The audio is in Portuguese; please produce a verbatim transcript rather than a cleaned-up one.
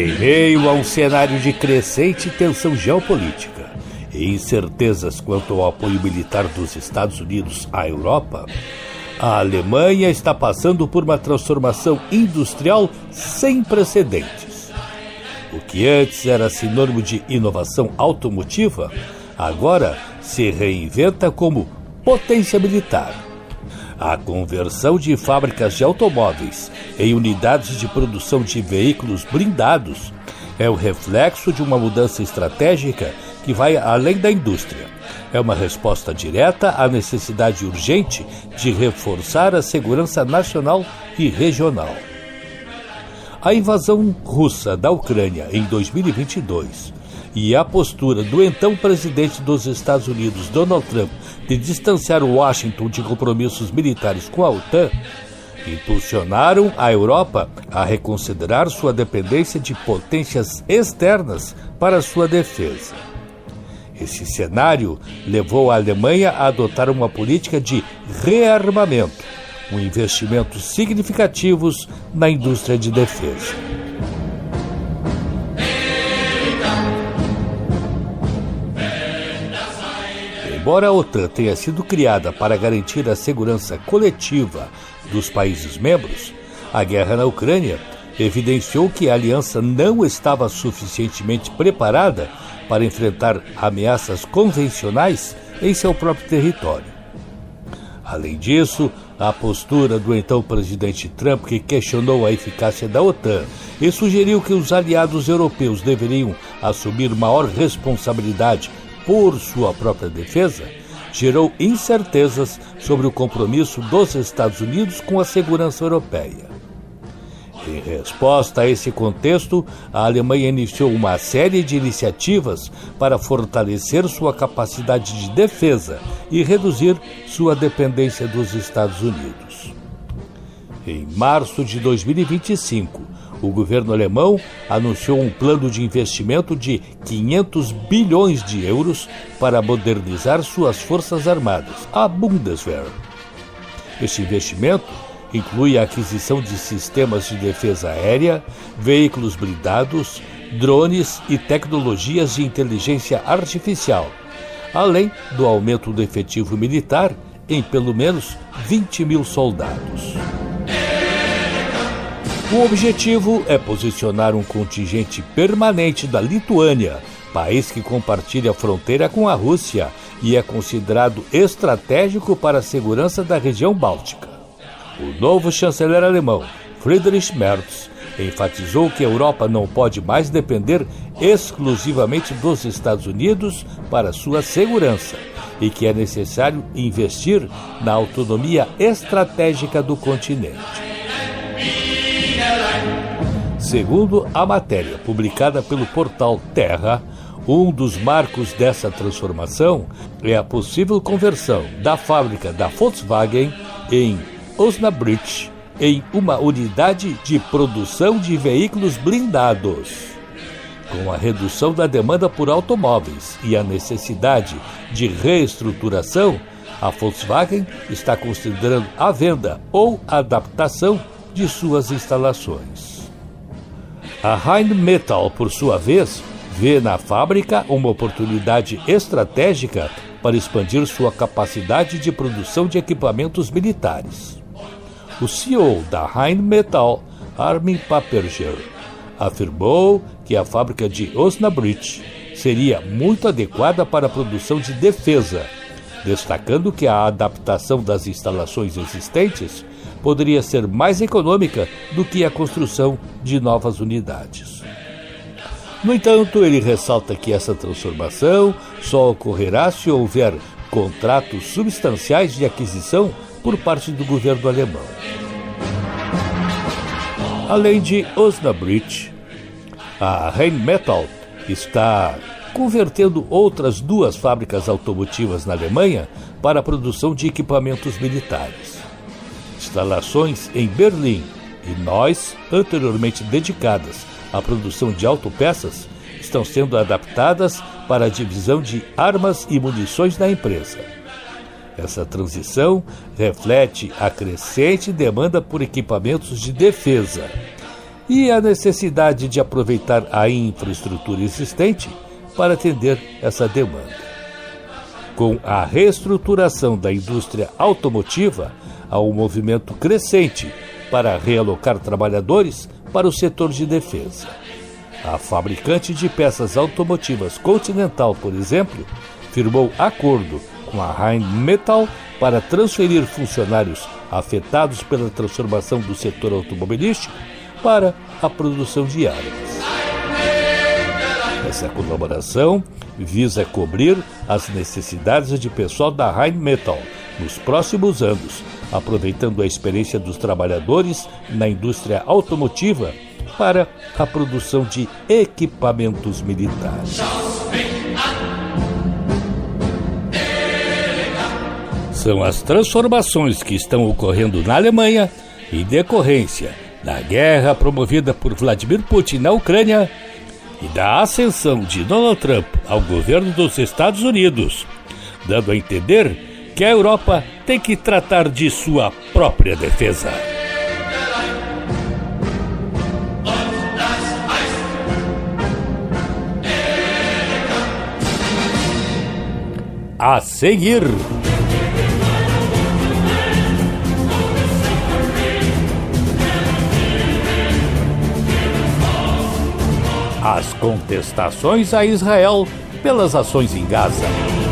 Em meio a um cenário de crescente tensão geopolítica e incertezas quanto ao apoio militar dos Estados Unidos à Europa, a Alemanha está passando por uma transformação industrial sem precedentes. O que antes era sinônimo de inovação automotiva, agora se reinventa como potência militar. A conversão de fábricas de automóveis em unidades de produção de veículos blindados é o reflexo de uma mudança estratégica que vai além da indústria. É uma resposta direta à necessidade urgente de reforçar a segurança nacional e regional. A invasão russa da Ucrânia em dois mil e vinte e dois e a postura do então presidente dos Estados Unidos, Donald Trump, de distanciar Washington de compromissos militares com a OTAN, impulsionaram a Europa a reconsiderar sua dependência de potências externas para sua defesa. Esse cenário levou a Alemanha a adotar uma política de rearmamento, com investimentos significativos na indústria de defesa. Embora a OTAN tenha sido criada para garantir a segurança coletiva dos países membros, a guerra na Ucrânia evidenciou que a aliança não estava suficientemente preparada para enfrentar ameaças convencionais em seu próprio território. Além disso, a postura do então presidente Trump, que questionou a eficácia da OTAN e sugeriu que os aliados europeus deveriam assumir maior responsabilidade por sua própria defesa, gerou incertezas sobre o compromisso dos Estados Unidos com a segurança europeia. Em resposta a esse contexto, a Alemanha iniciou uma série de iniciativas para fortalecer sua capacidade de defesa e reduzir sua dependência dos Estados Unidos. Em março de dois mil e vinte e cinco, o governo alemão anunciou um plano de investimento de quinhentos bilhões de euros para modernizar suas forças armadas, a Bundeswehr. Este investimento inclui a aquisição de sistemas de defesa aérea, veículos blindados, drones e tecnologias de inteligência artificial, além do aumento do efetivo militar em pelo menos vinte mil soldados. O objetivo é posicionar um contingente permanente da Lituânia, país que compartilha a fronteira com a Rússia e é considerado estratégico para a segurança da região báltica. O novo chanceler alemão, Friedrich Merz, enfatizou que a Europa não pode mais depender exclusivamente dos Estados Unidos para sua segurança e que é necessário investir na autonomia estratégica do continente. Segundo a matéria publicada pelo portal Terra, um dos marcos dessa transformação é a possível conversão da fábrica da Volkswagen em Osnabrück em uma unidade de produção de veículos blindados. Com a redução da demanda por automóveis e a necessidade de reestruturação, a Volkswagen está considerando a venda ou adaptação de suas instalações. A Rheinmetall, por sua vez, vê na fábrica uma oportunidade estratégica para expandir sua capacidade de produção de equipamentos militares. O C E O da Rheinmetall, Armin Paperger, afirmou que a fábrica de Osnabrück seria muito adequada para a produção de defesa, destacando que a adaptação das instalações existentes poderia ser mais econômica do que a construção de novas unidades. No entanto, ele ressalta que essa transformação só ocorrerá se houver contratos substanciais de aquisição por parte do governo alemão. Além de Osnabrück, a Rheinmetall está convertendo outras duas fábricas automotivas na Alemanha para a produção de equipamentos militares. Instalações em Berlim e Neuss, anteriormente dedicadas à produção de autopeças, estão sendo adaptadas para a divisão de armas e munições da empresa. Essa transição reflete a crescente demanda por equipamentos de defesa, e a necessidade de aproveitar a infraestrutura existente para atender essa demanda. Com a reestruturação da indústria automotiva, há um movimento crescente para realocar trabalhadores para o setor de defesa. A fabricante de peças automotivas Continental, por exemplo, firmou acordo com a Rheinmetall para transferir funcionários afetados pela transformação do setor automobilístico para a produção de armas. Essa colaboração visa cobrir as necessidades de pessoal da Rheinmetall nos próximos anos, aproveitando a experiência dos trabalhadores na indústria automotiva para a produção de equipamentos militares. São as transformações que estão ocorrendo na Alemanha em decorrência da guerra promovida por Vladimir Putin na Ucrânia e da ascensão de Donald Trump ao governo dos Estados Unidos, dando a entender que a Europa tem que tratar de sua própria defesa. A seguir, as contestações a Israel pelas ações em Gaza.